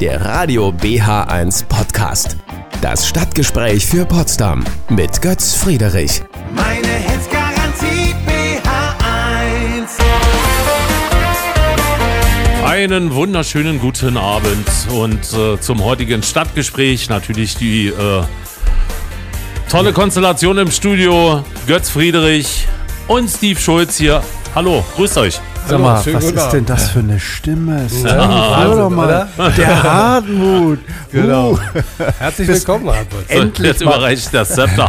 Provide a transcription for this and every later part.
der Radio BH1 Podcast. Das Stadtgespräch für Potsdam mit Götz Friederich. Meine Hits-Garantie BH1. Einen wunderschönen guten Abend und zum heutigen Stadtgespräch natürlich die tolle Konstellation im Studio. Götz Friederich und Steve Schulz hier. Hallo, grüßt euch. Sag mal, was ist denn das für eine Stimme? Wahnsinn, doch mal. Der Hartmut. Genau. Herzlich willkommen, Hartmut. So, jetzt überreicht das Zepter.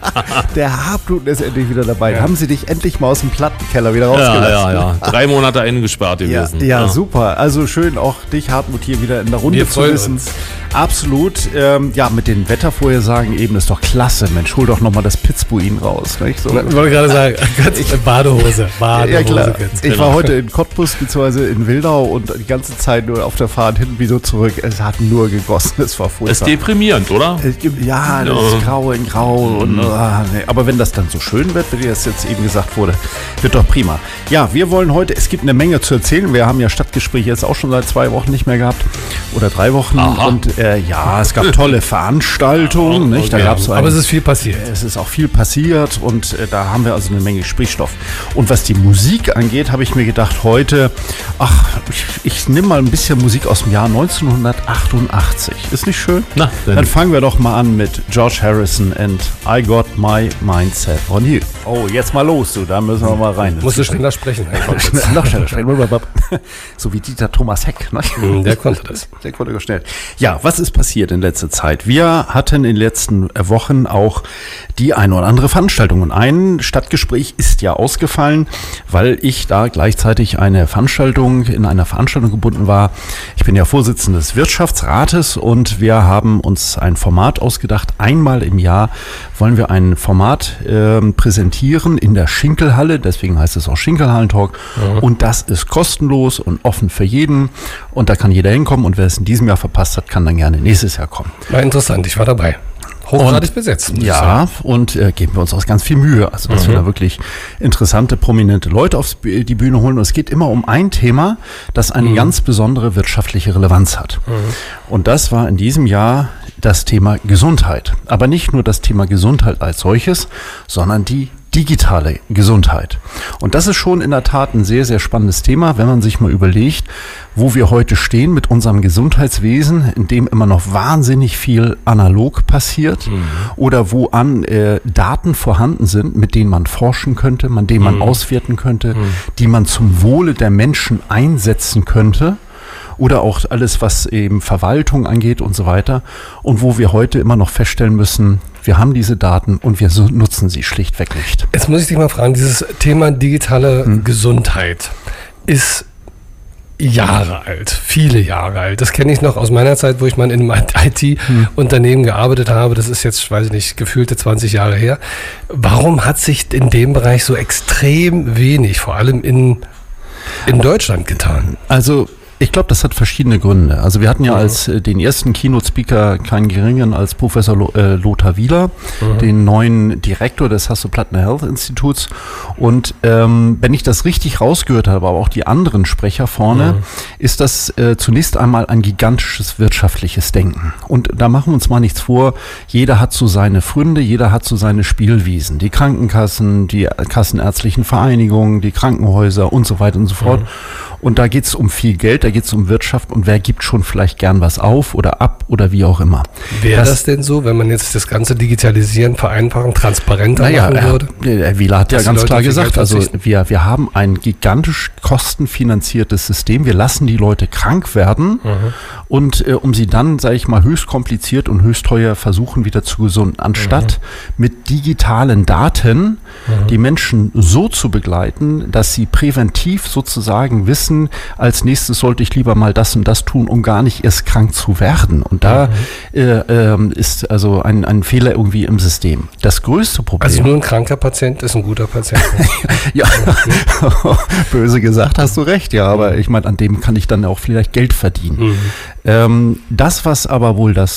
Der Hartmut ist endlich wieder dabei. Haben sie dich endlich mal aus dem Plattenkeller wieder rausgelassen? Ja. 3 Monate eingesperrt gewesen. Ja, super. Also schön auch dich, Hartmut, hier wieder in der Runde zu wissen. Absolut. Mit den Wettervorhersagen eben ist doch klasse. Mensch, hol doch nochmal das Pitzbuin raus. Nicht? So. Ich wollte gerade sagen, Badehose. Ja, klar. Ich Genau. war heute in Cottbus bzw. in Wildau und die ganze Zeit nur auf der Fahrt hin wie so zurück. Es hat nur gegossen. Es war furchtbar. Ist deprimierend, oder? Ja, das ist grau in grau. Und, nee. Aber wenn das dann so schön wird, wie das jetzt eben gesagt wurde, wird doch prima. Ja, wir wollen heute, es gibt eine Menge zu erzählen. Wir haben ja Stadtgespräche jetzt auch schon seit 2 Wochen nicht mehr gehabt. Oder 3 Wochen. Aha. Und es gab tolle Veranstaltungen. Nicht? Da gab's aber es ist viel passiert. Es ist auch viel passiert und da haben wir also eine Menge Gesprächsstoff. Und was die Musik angeht, habe ich mir gedacht, heute, ich nehme mal ein bisschen Musik aus dem Jahr 1988. Ist nicht schön? Na, dann fangen wir doch mal an mit George Harrison and I Got My Mindset on You. Oh, jetzt mal los, du, da müssen wir mal rein. Musst du schneller sprechen. Noch schneller sprechen. So wie Dieter Thomas Heck. Ne? Der konnte das. Der konnte schnell. Ja, was ist passiert in letzter Zeit? Wir hatten in den letzten Wochen auch die eine oder andere Veranstaltung. Und ein Stadtgespräch ist ja ausgefallen, weil ich da gleichzeitig in einer Veranstaltung gebunden war. Ich bin ja Vorsitzender des Wirtschaftsrates und wir haben uns ein Format ausgedacht. Einmal im Jahr wollen wir ein Format präsentieren in der Schinkelhalle. Deswegen heißt es auch Schinkelhallentalk. Mhm. Und das ist kostenlos und offen für jeden. Und da kann jeder hinkommen. Und wer es in diesem Jahr verpasst hat, kann dann gerne nächstes Jahr kommen. War interessant, ich war dabei. Hochgradig besetzt. Ja, und geben wir uns auch ganz viel Mühe. Also, dass wir da wirklich interessante, prominente Leute auf die Bühne holen. Und es geht immer um ein Thema, das eine ganz besondere wirtschaftliche Relevanz hat. Und das war in diesem Jahr das Thema Gesundheit. Aber nicht nur das Thema Gesundheit als solches, sondern die digitale Gesundheit. Und das ist schon in der Tat ein sehr, sehr spannendes Thema, wenn man sich mal überlegt, wo wir heute stehen mit unserem Gesundheitswesen, in dem immer noch wahnsinnig viel analog passiert oder wo Daten vorhanden sind, mit denen man forschen könnte, mit denen man auswerten könnte, die man zum Wohle der Menschen einsetzen könnte. Oder auch alles, was eben Verwaltung angeht und so weiter. Und wo wir heute immer noch feststellen müssen, wir haben diese Daten und wir nutzen sie schlichtweg nicht. Jetzt muss ich dich mal fragen, dieses Thema digitale Gesundheit ist Jahre alt, viele Jahre alt. Das kenne ich noch aus meiner Zeit, wo ich mal in einem IT-Unternehmen gearbeitet habe. Das ist jetzt, weiß ich nicht, gefühlte 20 Jahre her. Warum hat sich in dem Bereich so extrem wenig, vor allem in Deutschland, getan? Also ich glaube, das hat verschiedene Gründe. Also wir hatten ja als den ersten Keynote-Speaker keinen geringeren als Professor Lothar Wieler, den neuen Direktor des Hasso-Plattner Health Instituts. Und wenn ich das richtig rausgehört habe, aber auch die anderen Sprecher vorne, ist das zunächst einmal ein gigantisches wirtschaftliches Denken. Und da machen wir uns mal nichts vor. Jeder hat so seine Pfründe, jeder hat so seine Spielwiesen. Die Krankenkassen, die kassenärztlichen Vereinigungen, die Krankenhäuser und so weiter und so fort. Und da geht es um viel Geld, da geht es um Wirtschaft und wer gibt schon vielleicht gern was auf oder ab oder wie auch immer. Wäre das denn so, wenn man jetzt das ganze Digitalisieren, Vereinfachen, transparenter machen würde? Herr Wieler hat ja ganz klar gesagt, also wir haben ein gigantisch kostenfinanziertes System, wir lassen die Leute krank werden und um sie dann, sage ich mal, höchst kompliziert und höchst teuer versuchen wieder zu gesunden, anstatt mit digitalen Daten die Menschen so zu begleiten, dass sie präventiv sozusagen wissen, als nächstes sollte ich lieber mal das und das tun, um gar nicht erst krank zu werden. Und da ist also ein Fehler irgendwie im System. Das größte Problem... Also nur ein kranker Patient ist ein guter Patient. Ja, böse gesagt, hast du recht, ja, aber ich meine, an dem kann ich dann auch vielleicht Geld verdienen. Das, was aber wohl das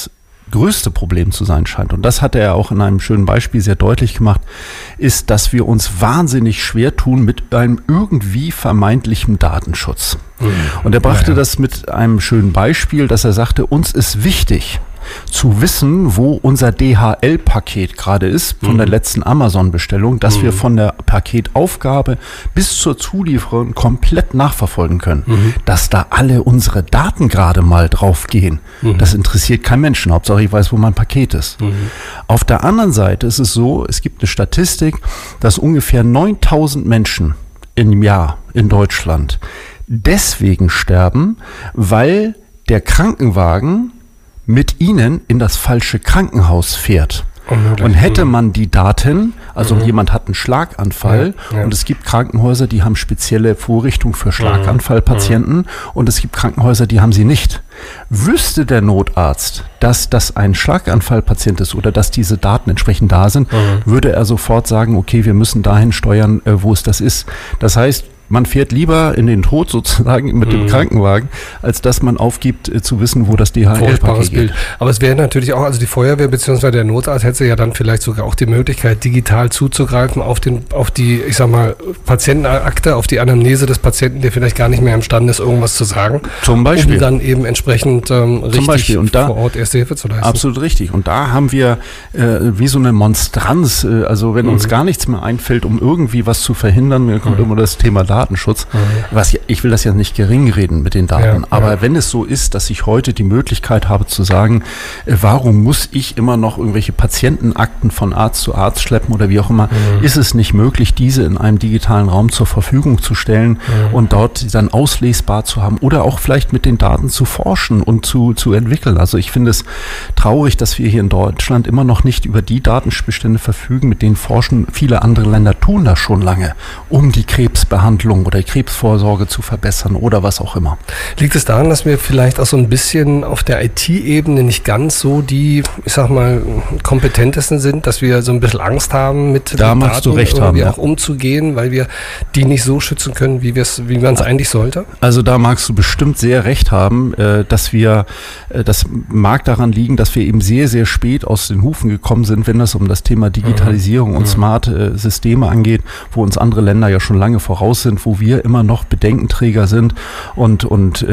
größte Problem zu sein scheint, und das hat er ja auch in einem schönen Beispiel sehr deutlich gemacht, ist, dass wir uns wahnsinnig schwer tun mit einem irgendwie vermeintlichen Datenschutz. Und er brachte das mit einem schönen Beispiel, dass er sagte, uns ist wichtig zu wissen, wo unser DHL-Paket gerade ist, von der letzten Amazon-Bestellung, dass wir von der Paketaufgabe bis zur Zulieferung komplett nachverfolgen können. Dass da alle unsere Daten gerade mal drauf gehen, das interessiert keinen Menschen. Hauptsache ich weiß, wo mein Paket ist. Auf der anderen Seite ist es so, es gibt eine Statistik, dass ungefähr 9.000 Menschen im Jahr in Deutschland deswegen sterben, weil der Krankenwagen mit ihnen in das falsche Krankenhaus fährt. Und hätte man die Daten, also jemand hat einen Schlaganfall und es gibt Krankenhäuser, die haben spezielle Vorrichtungen für Schlaganfallpatienten und es gibt Krankenhäuser, die haben sie nicht. Wüsste der Notarzt, dass das ein Schlaganfallpatient ist oder dass diese Daten entsprechend da sind, würde er sofort sagen, okay, wir müssen dahin steuern, wo es das ist. Das heißt, man fährt lieber in den Tod sozusagen mit dem Krankenwagen, als dass man aufgibt, zu wissen, wo das DHL-Paket geht. Aber es wäre natürlich auch, also die Feuerwehr bzw. der Notarzt hätte ja dann vielleicht sogar auch die Möglichkeit, digital zuzugreifen auf die, ich sag mal, Patientenakte, auf die Anamnese des Patienten, der vielleicht gar nicht mehr imstande ist, irgendwas zu sagen. Zum Beispiel. Um dann eben entsprechend richtig und vor Ort Erste Hilfe zu leisten. Absolut richtig. Und da haben wir wie so eine Monstranz, also wenn uns gar nichts mehr einfällt, um irgendwie was zu verhindern, mir kommt immer das Thema Datenschutz. Ich will das ja nicht gering reden mit den Daten, aber wenn es so ist, dass ich heute die Möglichkeit habe zu sagen, warum muss ich immer noch irgendwelche Patientenakten von Arzt zu Arzt schleppen oder wie auch immer, ist es nicht möglich, diese in einem digitalen Raum zur Verfügung zu stellen und dort dann auslesbar zu haben oder auch vielleicht mit den Daten zu forschen und zu entwickeln. Also ich finde es traurig, dass wir hier in Deutschland immer noch nicht über die Datenbestände verfügen, mit denen forschen. Viele andere Länder tun das schon lange, um die Krebsbehandlung oder Krebsvorsorge zu verbessern oder was auch immer. Liegt es daran, dass wir vielleicht auch so ein bisschen auf der IT-Ebene nicht ganz so die, ich sag mal, kompetentesten sind, dass wir so ein bisschen Angst haben, mit da magst du recht haben, auch umzugehen, weil wir die nicht so schützen können, wie man es eigentlich sollte? Also da magst du bestimmt sehr recht haben, dass wir, das mag daran liegen, dass wir eben sehr, sehr spät aus den Hufen gekommen sind, wenn es um das Thema Digitalisierung und smarte Systeme angeht, wo uns andere Länder ja schon lange voraus sind, wo wir immer noch Bedenkenträger sind und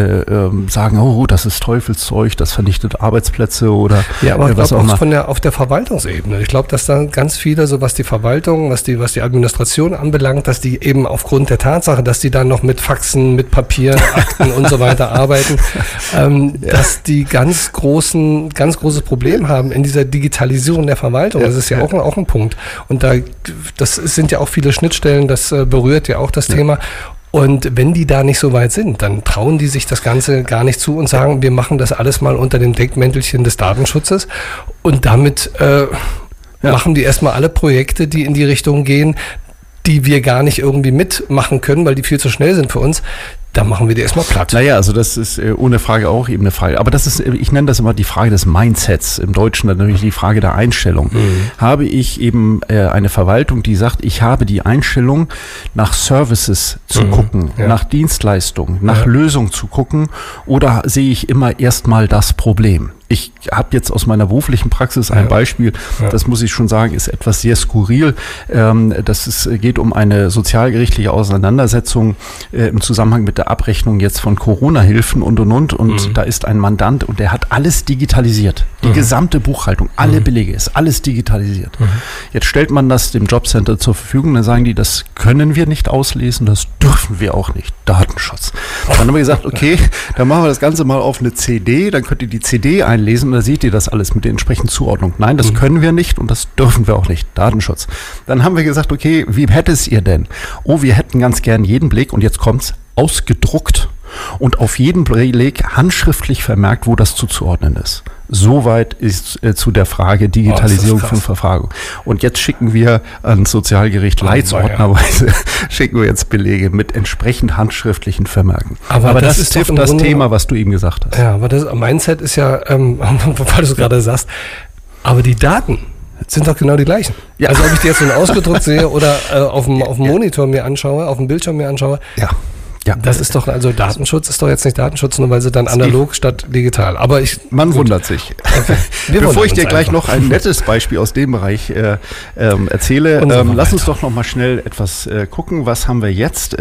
sagen, oh, das ist Teufelszeug, das vernichtet Arbeitsplätze oder aber ich glaube auch auf der Verwaltungsebene. Ich glaube, dass da ganz viele, so was die Verwaltung, was die Administration anbelangt, dass die eben aufgrund der Tatsache, dass die dann noch mit Faxen, mit Papier, Akten und so weiter arbeiten, dass die ganz großes Problem haben in dieser Digitalisierung der Verwaltung. Das ist ja auch ein Punkt. Und das sind ja auch viele Schnittstellen, das berührt ja auch das Thema. Und wenn die da nicht so weit sind, dann trauen die sich das Ganze gar nicht zu und sagen, wir machen das alles mal unter dem Deckmäntelchen des Datenschutzes. Und damit machen die erstmal alle Projekte, die in die Richtung gehen, die wir gar nicht irgendwie mitmachen können, weil die viel zu schnell sind für uns. Da machen wir die erstmal platt. Naja, also das ist ohne Frage auch eben eine Frage. Aber das ist, ich nenne das immer die Frage des Mindsets. Im Deutschen natürlich die Frage der Einstellung. Habe ich eben eine Verwaltung, die sagt, ich habe die Einstellung, nach Services zu gucken, nach Dienstleistungen, nach Lösungen zu gucken, oder sehe ich immer erstmal das Problem? Ich habe jetzt aus meiner beruflichen Praxis ein Beispiel, das muss ich schon sagen, ist etwas sehr skurril. Geht um eine sozialgerichtliche Auseinandersetzung im Zusammenhang mit der Abrechnung jetzt von Corona-Hilfen und da ist ein Mandant und der hat alles digitalisiert. Die gesamte Buchhaltung, alle Belege, ist alles digitalisiert. Jetzt stellt man das dem Jobcenter zur Verfügung, dann sagen die, das können wir nicht auslesen, das dürfen wir auch nicht. Datenschutz. Dann haben wir gesagt, okay, dann machen wir das Ganze mal auf eine CD, dann könnt ihr die CD einlesen und da seht ihr das alles mit der entsprechenden Zuordnung. Nein, das können wir nicht und das dürfen wir auch nicht. Datenschutz. Dann haben wir gesagt, okay, wie hättet ihr denn? Oh, wir hätten ganz gern jeden Beleg, und jetzt kommt's, ausgedruckt und auf jeden Beleg handschriftlich vermerkt, wo das zuzuordnen ist. Soweit ist zu der Frage Digitalisierung von Verfahren. Und jetzt schicken wir ans Sozialgericht leitsordnerweise, schicken wir jetzt Belege mit entsprechend handschriftlichen Vermerken. Aber das trifft das Thema, was du eben gesagt hast. Ja, aber das Mindset ist ja, weil du es gerade sagst, aber die Daten sind doch genau die gleichen. Ja. Also ob ich die jetzt so ausgedruckt sehe oder auf dem Monitor mir anschaue, auf dem Bildschirm mir anschaue. Ja. Ja. Das ist doch, also Datenschutz ist doch jetzt nicht Datenschutz, nur weil sie dann analog statt digital. Aber Man wundert sich. Okay. Bevor ich dir gleich noch ein nettes Beispiel aus dem Bereich erzähle, lass uns doch noch mal schnell etwas gucken. Was haben wir jetzt?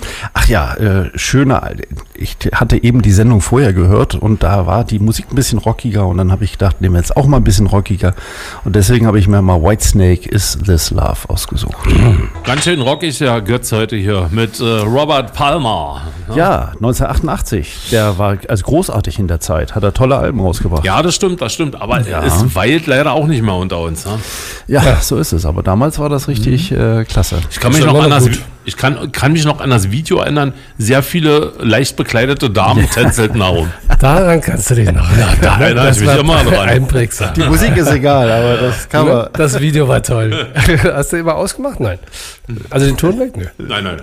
Ich hatte eben die Sendung vorher gehört und da war die Musik ein bisschen rockiger und dann habe ich gedacht, nehmen wir jetzt auch mal ein bisschen rockiger und deswegen habe ich mir mal Whitesnake Is This Love ausgesucht. Ganz schön rockig, der Götz heute hier mit Robert Palmer. Ja, 1988. Der war also großartig in der Zeit. Hat er tolle Alben rausgebracht. Ja, das stimmt. Aber es weilt leider auch nicht mehr unter uns. Ne? Ja, so ist es. Aber damals war das richtig klasse. Ich kann mich noch an das Video erinnern. Sehr viele leicht bekleidete Damen tänzelten herum. Daran kannst du dich noch Da erinnere ich mich immer dran. einprägsam. Die Musik ist egal, aber das kann man. Das Video war toll. Hast du immer ausgemacht? Nein. Also den Ton weg? Nö. Nein.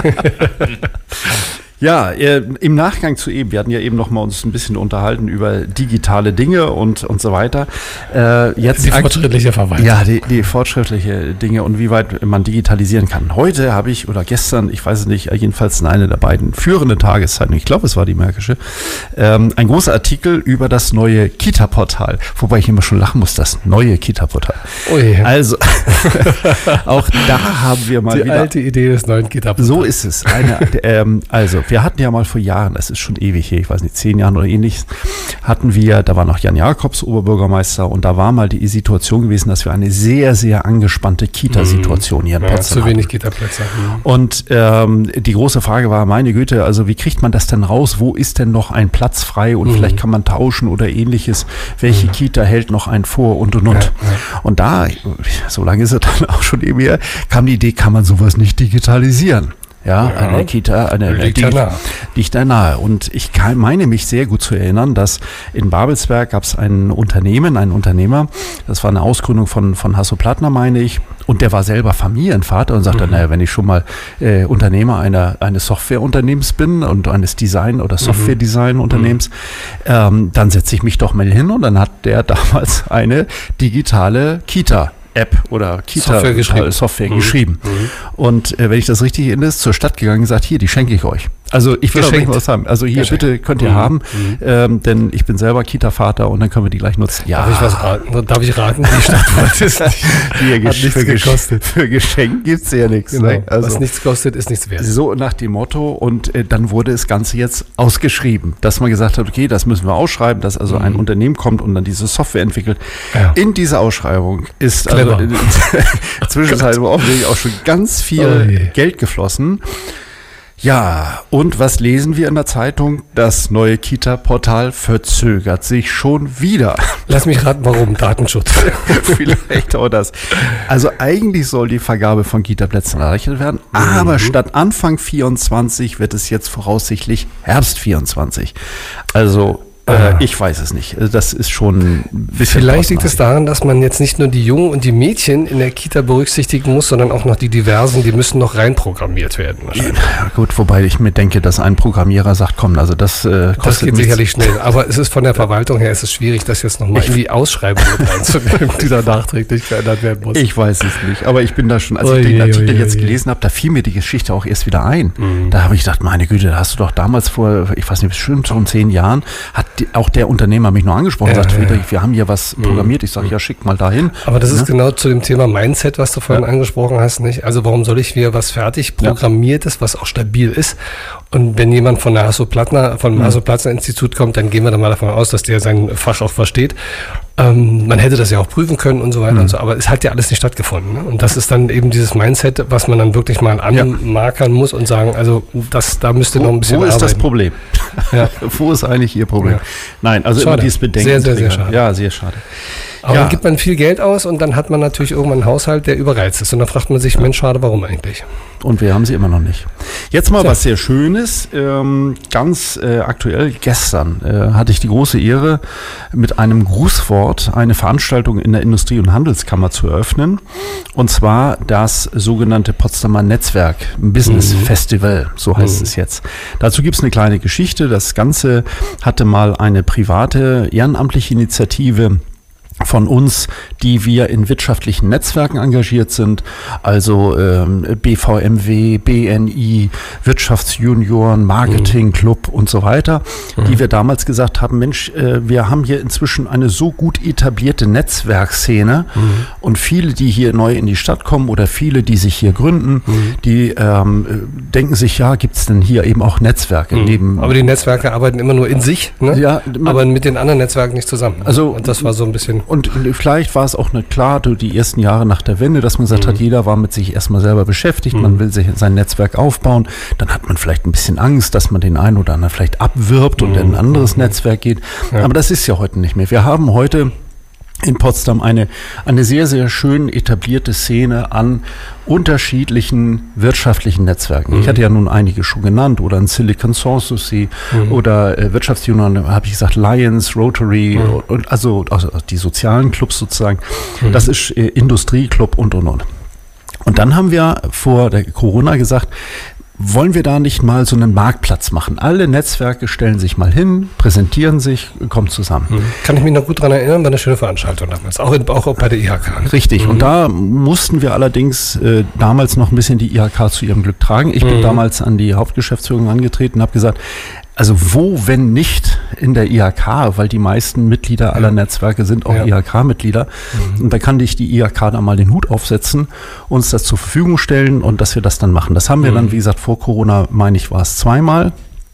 Ja, im Nachgang zu eben, wir hatten ja eben noch mal uns ein bisschen unterhalten über digitale Dinge und so weiter. Jetzt die fortschrittliche Verwaltung. Ja, die fortschrittliche Dinge und wie weit man digitalisieren kann. Heute habe ich, oder gestern, ich weiß es nicht, jedenfalls in einer der beiden führenden Tageszeitungen, ich glaube, es war die Märkische, ein großer Artikel über das neue Kita-Portal. Wobei ich immer schon lachen muss, das neue Kita-Portal. Ui. Also, auch da haben wir mal die wieder... alte Idee des neuen Kita-Portals. So ist es. Wir hatten ja mal vor Jahren, das ist schon ewig hier, ich weiß nicht, 10 Jahren oder ähnliches, da war noch Jan Jakobs Oberbürgermeister und da war mal die Situation gewesen, dass wir eine sehr, sehr angespannte Kita-Situation hier in Potsdam zu wenig Kita-Plätze. Und die große Frage war, meine Güte, also wie kriegt man das denn raus? Wo ist denn noch ein Platz frei und vielleicht kann man tauschen oder ähnliches? Welche Kita hält noch einen vor und. Und da, so lange ist es dann auch schon eben her, kam die Idee, kann man sowas nicht digitalisieren? Ja, eine Kita, liegt da nahe. Und ich meine mich sehr gut zu erinnern, dass in Babelsberg gab es einen Unternehmer, das war eine Ausgründung von Hasso Plattner, meine ich, und der war selber Familienvater und sagte, naja, wenn ich schon mal Unternehmer eines Softwareunternehmens bin und eines Design- oder Software-Design-Unternehmens, dann setze ich mich doch mal hin und dann hat der damals eine digitale Kita-App oder Kita-Software geschrieben. Und wenn ich das richtig erinnere, ist zur Stadt gegangen und gesagt, hier, die schenke ich euch. Also ich will auch was haben. Also hier, bitte könnt ihr haben, denn ich bin selber Kita-Vater und dann können wir die gleich nutzen. Ja. Darf ich raten? Die Stadt wollte es nicht. Für Geschenk gibt es ja nichts. Genau. Ne? Also, was nichts kostet, ist nichts wert. So nach dem Motto und dann wurde das Ganze jetzt ausgeschrieben, dass man gesagt hat, okay, das müssen wir ausschreiben, dass also ein Unternehmen kommt und dann diese Software entwickelt. Ja. In dieser Ausschreibung ist zwischenzeitlich offensichtlich auch schon ganz viel Geld geflossen. Ja, und was lesen wir in der Zeitung? Das neue Kita-Portal verzögert sich schon wieder. Lass mich raten, warum? Datenschutz. Vielleicht auch das. Also eigentlich soll die Vergabe von Kita-Plätzen erleichtert werden, aber statt Anfang 24 wird es jetzt voraussichtlich Herbst 24. Also ich weiß es nicht. Das ist schon ein bisschen. Vielleicht liegt es daran, dass man jetzt nicht nur die Jungen und die Mädchen in der Kita berücksichtigen muss, sondern auch noch die Diversen, die müssen noch reinprogrammiert werden. Ja, gut, wobei ich mir denke, dass ein Programmierer sagt, komm, also das kostet das geht sicherlich schnell. Aber es ist von der Verwaltung her, es ist schwierig, das jetzt nochmal in die Ausschreibung mit reinzunehmen, die da nachträglich verändert werden muss. Ich weiß es nicht, aber ich bin da schon, als ich den Artikel jetzt gelesen habe, da fiel mir die Geschichte auch erst wieder ein. Da habe ich gedacht, meine Güte, da hast du doch damals vor, ich weiß nicht, bestimmt schon 10 Jahren, auch der Unternehmer mich noch angesprochen und sagt, Friedrich, wir haben hier was programmiert. Ich sage, ja, schick mal dahin. Aber das ist genau zu dem Thema Mindset, was du vorhin angesprochen hast, nicht? Also warum soll ich mir was fertig programmiertes, was auch stabil ist? Und wenn jemand von der vom Hasso-Plattner-Institut kommt, dann gehen wir da mal davon aus, dass der sein Fach auch versteht. Man hätte das ja auch prüfen können und so weiter und so, aber es hat ja alles nicht stattgefunden. Ne? Und das ist dann eben dieses Mindset, was man dann wirklich mal anmarkern muss und sagen, also da müsste noch ein bisschen arbeiten. Wo ist das Problem? Ja. Wo ist eigentlich Ihr Problem? Ja. Nein, also schade. immer dieses Bedenken. Sehr, sehr, sehr schade. Ja, sehr schade. Aber dann gibt man viel Geld aus und dann hat man natürlich irgendwann einen Haushalt, der überreizt ist. Und dann fragt man sich, Mensch, schade, warum eigentlich? Und wir haben sie immer noch nicht. Jetzt mal was sehr Schönes. Ganz aktuell, gestern hatte ich die große Ehre, mit einem Grußwort eine Veranstaltung in der Industrie- und Handelskammer zu eröffnen. Und zwar das sogenannte Potsdamer Netzwerk Business Festival, so heißt es jetzt. Dazu gibt es eine kleine Geschichte. Das Ganze hatte mal eine private ehrenamtliche Initiative von uns, die wir in wirtschaftlichen Netzwerken engagiert sind, also BVMW, BNI, Wirtschaftsjunioren, Marketingclub und so weiter, die wir damals gesagt haben, Mensch, wir haben hier inzwischen eine so gut etablierte Netzwerkszene und viele, die hier neu in die Stadt kommen oder viele, die sich hier gründen, die denken sich, ja, gibt es denn hier eben auch Netzwerke? Aber die Netzwerke arbeiten immer nur in sich, ne? Ja, aber mit den anderen Netzwerken nicht zusammen. Also, und das war so ein bisschen... Und vielleicht war es auch nicht klar, die ersten Jahre nach der Wende, dass man gesagt hat, jeder war mit sich erstmal selber beschäftigt, man will sich sein Netzwerk aufbauen, dann hat man vielleicht ein bisschen Angst, dass man den einen oder anderen vielleicht abwirbt und in ein anderes Netzwerk geht. Ja. Aber das ist ja heute nicht mehr. Wir haben heute in Potsdam eine sehr, sehr schön etablierte Szene an unterschiedlichen wirtschaftlichen Netzwerken. Ich hatte ja nun einige schon genannt, oder ein Silicon Sanssouci oder Wirtschaftsunion, habe ich gesagt, Lions, Rotary, und also die sozialen Clubs sozusagen. Das ist Industrieclub und. Und dann haben wir vor der Corona gesagt, wollen wir da nicht mal so einen Marktplatz machen? Alle Netzwerke stellen sich mal hin, präsentieren sich, kommen zusammen. Kann ich mich noch gut daran erinnern, war eine schöne Veranstaltung damals, auch bei der IHK. Richtig, und da mussten wir allerdings damals noch ein bisschen die IHK zu ihrem Glück tragen. Ich bin damals an die Hauptgeschäftsführung angetreten und habe gesagt, also wo, wenn nicht in der IHK, weil die meisten Mitglieder aller Netzwerke sind auch IHK-Mitglieder. Und da kann die IHK da mal den Hut aufsetzen, uns das zur Verfügung stellen und dass wir das dann machen. Das haben wir dann, wie gesagt, vor Corona, meine ich, war es zweimal.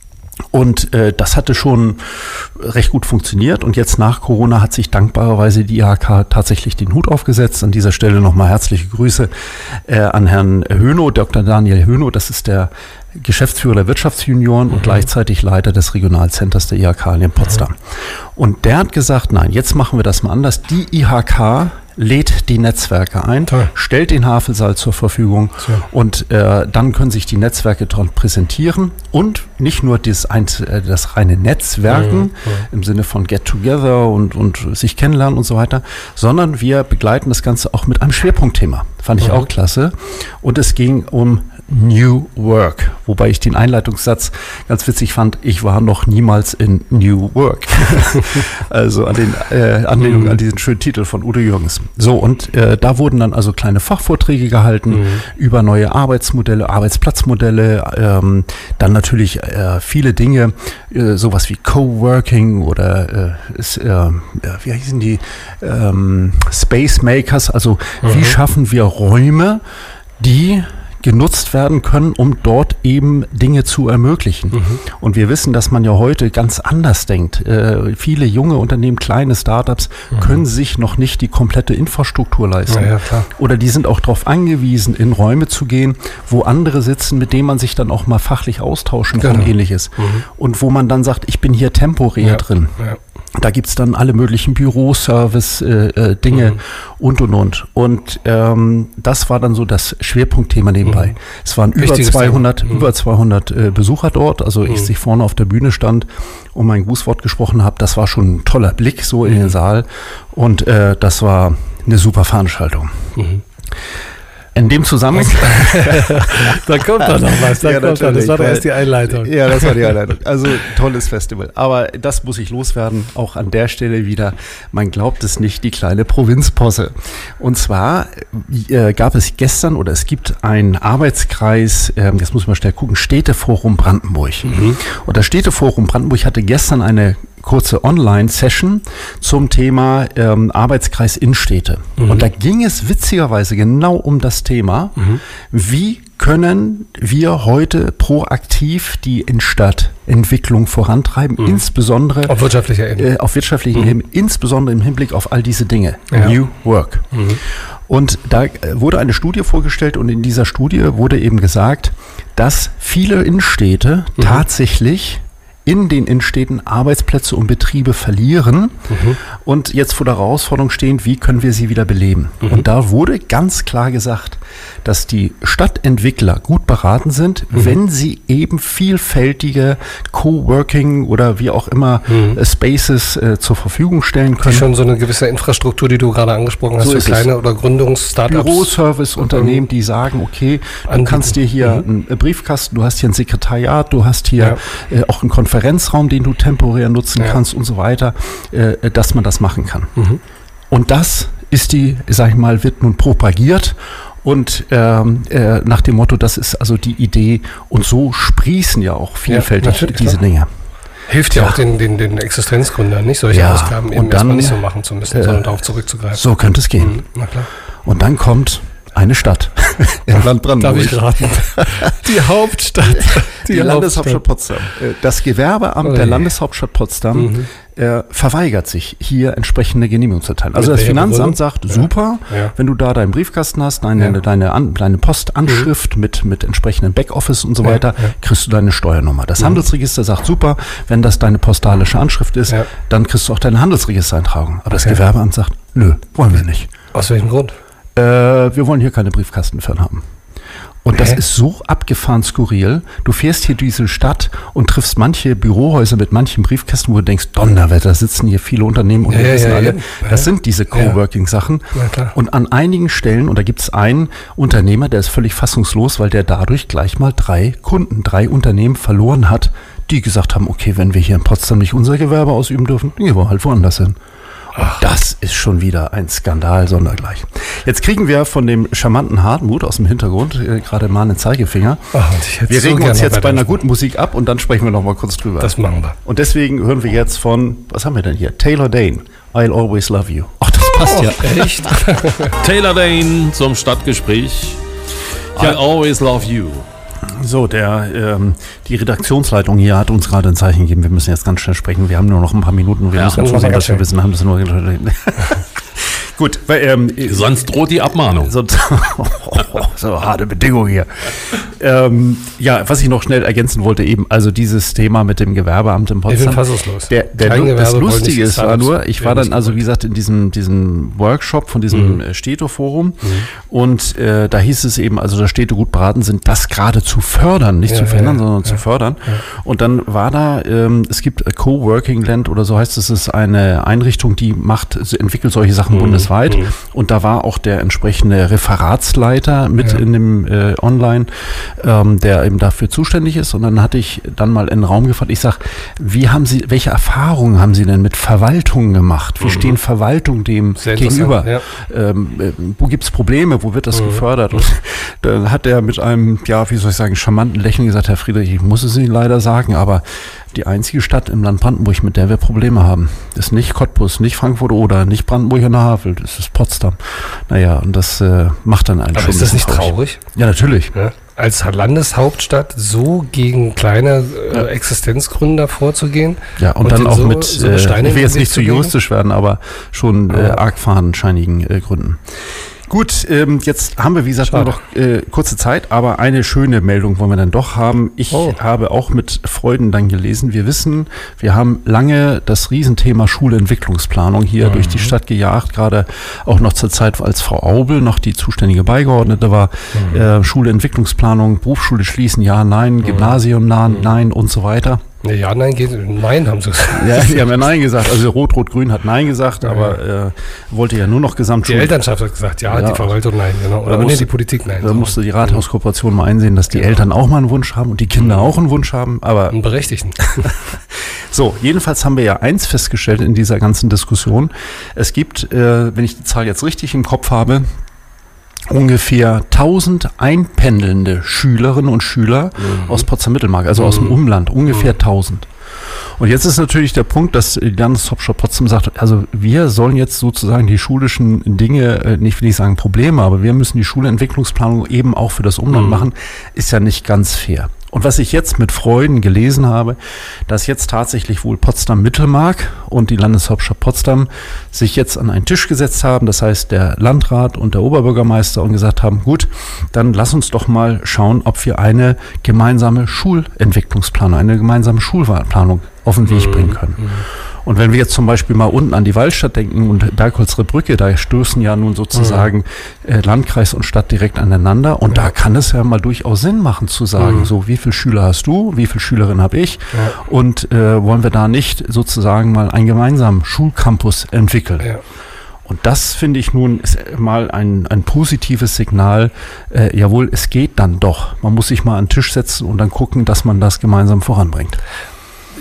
Und das hatte schon recht gut funktioniert. Und jetzt nach Corona hat sich dankbarerweise die IHK tatsächlich den Hut aufgesetzt. An dieser Stelle nochmal herzliche Grüße an Herrn Hönow, Dr. Daniel Hönow. Das ist der Geschäftsführer der Wirtschaftsjunioren und gleichzeitig Leiter des Regionalcenters der IHK in Potsdam. Und der hat gesagt, nein, jetzt machen wir das mal anders. Die IHK lädt die Netzwerke ein, stellt den Havelsaal zur Verfügung und dann können sich die Netzwerke dort präsentieren und nicht nur das reine Netzwerken im Sinne von Get Together und sich kennenlernen und so weiter, sondern wir begleiten das Ganze auch mit einem Schwerpunktthema. Fand ich auch klasse. Und es ging um New Work, wobei ich den Einleitungssatz ganz witzig fand, ich war noch niemals in New Work. Also an den Anlehnung an diesen schönen Titel von Udo Jürgens. So, und da wurden dann also kleine Fachvorträge gehalten über neue Arbeitsmodelle, Arbeitsplatzmodelle, dann natürlich viele Dinge, sowas wie Coworking oder wie hießen die, Space Makers, also wie schaffen wir Räume, die genutzt werden können, um dort eben Dinge zu ermöglichen. Und wir wissen, dass man ja heute ganz anders denkt. Viele junge Unternehmen, kleine Startups können sich noch nicht die komplette Infrastruktur leisten. Ja, klar. Oder die sind auch darauf angewiesen, in Räume zu gehen, wo andere sitzen, mit denen man sich dann auch mal fachlich austauschen kann, ähnliches. Und wo man dann sagt, ich bin hier temporär drin. Ja. Da gibt's dann alle möglichen Büroservice-Dinge und. Und das war dann so das Schwerpunktthema nebenbei. Es waren über 200 Besucher dort. Also ich vorne auf der Bühne stand und mein Grußwort gesprochen habe. Das war schon ein toller Blick so in den Saal. Und das war eine super Veranstaltung. In dem Zusammenhang. Da kommt doch noch was. Das war doch erst die Einleitung. Ja, das war die Einleitung. Also tolles Festival. Aber das muss ich loswerden. Auch an der Stelle wieder, man glaubt es nicht, die kleine Provinzposse. Und zwar gab es gestern oder es gibt einen Arbeitskreis, jetzt muss man schnell gucken, Städteforum Brandenburg. Und das Städteforum Brandenburg hatte gestern eine kurze Online-Session zum Thema Arbeitskreis Innenstädte. Und da ging es witzigerweise genau um das Thema, wie können wir heute proaktiv die Innenstadtentwicklung vorantreiben, insbesondere auf wirtschaftlicher Ebene. Ebene, insbesondere im Hinblick auf all diese Dinge. New Work. Und da wurde eine Studie vorgestellt und in dieser Studie wurde eben gesagt, dass viele Innenstädte tatsächlich in den Innenstädten Arbeitsplätze und Betriebe verlieren und jetzt vor der Herausforderung stehen, wie können wir sie wieder beleben. Und da wurde ganz klar gesagt, dass die Stadtentwickler gut beraten sind, wenn sie eben vielfältige Coworking oder wie auch immer Spaces zur Verfügung stellen können. Die schon so eine gewisse Infrastruktur, die du gerade angesprochen hast, für kleine oder Gründungs-Startups. Büroservice-Unternehmen, die sagen, okay, du kannst dir hier einen Briefkasten, du hast hier ein Sekretariat, du hast hier auch einen Konferenzraum, den du temporär nutzen kannst und so weiter, dass man das machen kann. Und das ist wird nun propagiert und nach dem Motto, das ist also die Idee und so sprießen ja auch vielfältig diese Dinge. Hilft ja auch den Existenzgründern, nicht solche Ausgaben eben erstmal nicht so machen zu müssen, sondern darauf zurückzugreifen. So könnte es gehen. Na klar. Und dann kommt eine Stadt im Land Brandenburg. Darf ich raten? Die Hauptstadt. Die Landeshauptstadt Potsdam. Das Gewerbeamt der Landeshauptstadt Potsdam verweigert sich, hier entsprechende Genehmigungen zu erteilen. Also das Finanzamt sagt, super, wenn du da deinen Briefkasten hast, deine Postanschrift mit entsprechenden Backoffice und so weiter, kriegst du deine Steuernummer. Das Handelsregister sagt, super, wenn das deine postalische Anschrift ist, dann kriegst du auch deine Handelsregistereintragung. Aber das Gewerbeamt sagt, nö, wollen wir nicht. Aus welchem Grund? Wir wollen hier keine Briefkastenfirmen haben. Und das ist so abgefahren skurril. Du fährst hier diese Stadt und triffst manche Bürohäuser mit manchen Briefkästen, wo du denkst, Donnerwetter, sitzen hier viele Unternehmen und wir wissen alle, das sind diese Coworking-Sachen. Ja, und an einigen Stellen, und da gibt es einen Unternehmer, der ist völlig fassungslos, weil der dadurch gleich mal 3 Unternehmen verloren hat, die gesagt haben, okay, wenn wir hier in Potsdam nicht unser Gewerbe ausüben dürfen, gehen wir halt woanders hin. Und das ist schon wieder ein Skandal sondergleich. Jetzt kriegen wir von dem charmanten Hartmut aus dem Hintergrund gerade mal einen Zeigefinger. Wir regen uns jetzt bei einer guten Musik ab und dann sprechen wir noch mal kurz drüber. Das machen wir. Und deswegen hören wir jetzt von, was haben wir denn hier? Taylor Dane, I'll Always Love You. Ach, das passt ja. Echt? Taylor Dane zum Stadtgespräch. I'll Always Love You. So, die Redaktionsleitung hier hat uns gerade ein Zeichen gegeben. Wir müssen jetzt ganz schnell sprechen. Wir haben nur noch ein paar Minuten. Wir müssen zusehen, dass wir wissen, haben das nur. Gut, weil, sonst droht die Abmahnung. So harte Bedingungen hier. Was ich noch schnell ergänzen wollte, eben, also dieses Thema mit dem Gewerbeamt in Potsdam. Ich bin fassungslos. Das Lustige ist, ich war dann also, wie gesagt, in diesem Workshop von diesem Städteforum und da hieß es eben, also dass Städte gut beraten sind, das gerade zu fördern, nicht zu verhindern, sondern zu fördern. Ja. Und dann war da, es gibt Coworking Land oder so heißt es, ist eine Einrichtung, die entwickelt solche Sachen bundesweit. Und da war auch der entsprechende Referatsleiter mit in dem Online, der eben dafür zuständig ist. Und dann hatte ich dann mal in den Raum gefragt, ich sage, welche Erfahrungen haben Sie denn mit Verwaltungen gemacht? Wie stehen Verwaltungen dem gegenüber? Ja. Wo gibt es Probleme? Wo wird das gefördert? Und dann hat er mit einem, charmanten Lächeln gesagt, Herr Friedrich, ich muss es Ihnen leider sagen, aber die einzige Stadt im Land Brandenburg, mit der wir Probleme haben, ist nicht Cottbus, nicht Frankfurt oder nicht Brandenburg an der Havel, das ist Potsdam. Naja, und das macht dann einen schon. Aber ist das nicht traurig? Ja, natürlich. Ja. Als Landeshauptstadt so gegen kleine Existenzgründer vorzugehen. Ja, und dann auch mit, ich will jetzt nicht zu juristisch werden, aber schon arg fadenscheinigen Gründen. Gut, jetzt haben wir, wie gesagt, nur noch kurze Zeit, aber eine schöne Meldung wollen wir dann doch haben. Ich habe auch mit Freuden dann gelesen. Wir haben lange das Riesenthema Schulentwicklungsplanung hier durch die Stadt gejagt, gerade auch noch zur Zeit, als Frau Aubel noch die zuständige Beigeordnete war. Schulentwicklungsplanung, Berufsschule schließen, ja, nein, Gymnasium, nein und so weiter. Ja, nein, nein haben sie gesagt. Ja, die haben ja nein gesagt. Also Rot-Rot-Grün hat nein gesagt, aber wollte ja nur noch Gesamtschule. Die Elternschaft hat gesagt, die Verwaltung nein, genau. Oder die Politik nein. Da musste die Rathauskooperation mal einsehen, dass die Eltern auch mal einen Wunsch haben und die Kinder auch einen Wunsch haben. Aber einen berechtigten. So, jedenfalls haben wir ja eins festgestellt in dieser ganzen Diskussion. Es gibt, wenn ich die Zahl jetzt richtig im Kopf habe, ungefähr 1000 einpendelnde Schülerinnen und Schüler aus Potsdam-Mittelmark, also aus dem Umland, ungefähr 1000. Und jetzt ist natürlich der Punkt, dass die Landeshauptstadt Potsdam sagt, also wir sollen jetzt sozusagen die schulischen Dinge, will ich sagen Probleme, aber wir müssen die Schulentwicklungsplanung eben auch für das Umland machen, ist ja nicht ganz fair. Und was ich jetzt mit Freuden gelesen habe, dass jetzt tatsächlich wohl Potsdam-Mittelmark und die Landeshauptstadt Potsdam sich jetzt an einen Tisch gesetzt haben, das heißt der Landrat und der Oberbürgermeister, und gesagt haben, gut, dann lass uns doch mal schauen, ob wir eine gemeinsame Schulentwicklungsplanung, eine gemeinsame Schulplanung auf den Weg bringen können. Und wenn wir jetzt zum Beispiel mal unten an die Waldstadt denken und Dahlkolzere Brücke, da stoßen ja nun sozusagen Landkreis und Stadt direkt aneinander. Und da kann es ja mal durchaus Sinn machen zu sagen, so wie viele Schüler hast du, wie viele Schülerinnen habe ich und wollen wir da nicht sozusagen mal einen gemeinsamen Schulcampus entwickeln. Ja. Und das finde ich nun ist mal ein positives Signal. Jawohl, es geht dann doch. Man muss sich mal an den Tisch setzen und dann gucken, dass man das gemeinsam voranbringt.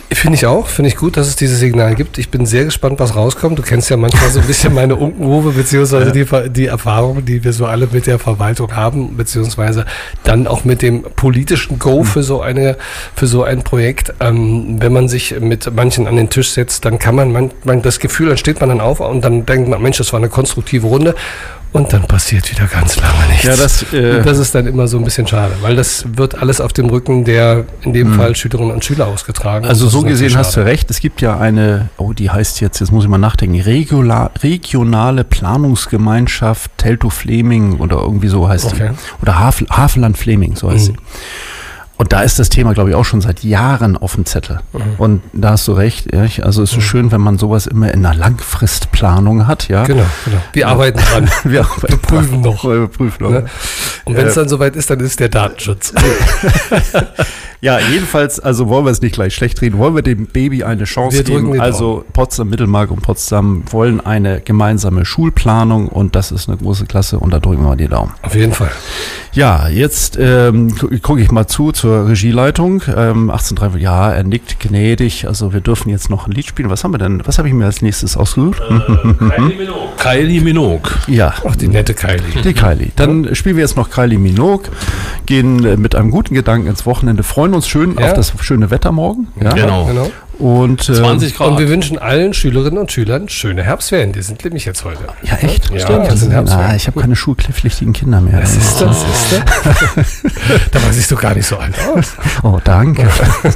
Finde ich auch. Finde ich gut, dass es dieses Signal gibt. Ich bin sehr gespannt, was rauskommt. Du kennst ja manchmal so ein bisschen meine Unkenrufe, beziehungsweise die Erfahrungen, die wir so alle mit der Verwaltung haben, beziehungsweise dann auch mit dem politischen Go für so ein Projekt. Wenn man sich mit manchen an den Tisch setzt, dann kann man das Gefühl, dann steht man dann auf und dann denkt man, Mensch, das war eine konstruktive Runde. Und dann passiert wieder ganz lange nichts. Ja, und das ist dann immer so ein bisschen schade, weil das wird alles auf dem Rücken der, in dem Fall, Schülerinnen und Schüler ausgetragen. Also so gesehen hast du recht. Es gibt ja eine, die heißt jetzt muss ich mal nachdenken, regionale Planungsgemeinschaft Teltow-Fleming oder irgendwie so heißt die. Oder Havelland-Fleming, so heißt sie. Und da ist das Thema, glaube ich, auch schon seit Jahren auf dem Zettel. Und da hast du recht. Ja, also es ist schön, wenn man sowas immer in einer Langfristplanung hat. Ja? Genau. Wir arbeiten dran. Wir prüfen noch. Ne? Und wenn es dann soweit ist, dann ist der Datenschutz. Ja, jedenfalls, also wollen wir es nicht gleich schlecht reden, wollen wir dem Baby eine Chance geben. Also Potsdam, Mittelmark und Potsdam wollen eine gemeinsame Schulplanung und das ist eine große Klasse und da drücken wir mal die Daumen. Auf jeden Fall. Ja, jetzt gucke ich mal zur Regieleitung. 18:03, ja, er nickt gnädig. Also wir dürfen jetzt noch ein Lied spielen. Was haben wir denn? Was habe ich mir als nächstes ausgesucht? Kylie Minogue. Ja. Ach, die nette Kylie. Die Kylie. Dann spielen wir jetzt noch Kylie Minogue, gehen mit einem guten Gedanken ins Wochenende, freuen uns schön auf das schöne Wetter morgen. Ja? Genau. Und 20 Grad. Und wir wünschen allen Schülerinnen und Schülern schöne Herbstferien. Die sind nämlich jetzt heute. Ja, echt? Ja, Stimmt. das sind Herbstferien. Ich habe keine schulpflichtigen Kinder mehr. Das ist das. Da siehst du gar nicht so alt aus. Oh, danke.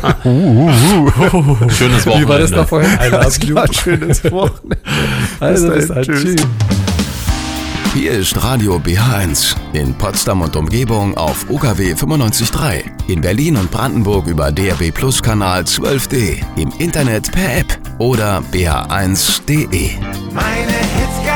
Schönes Wochenende. Wie war das da vorhin? Schönes Wochenende. Also, tschüss. Hier ist Radio BH1 in Potsdam und Umgebung auf UKW 95.3, in Berlin und Brandenburg über DAB+ Kanal 12D, im Internet per App oder bh1.de. Meine Hits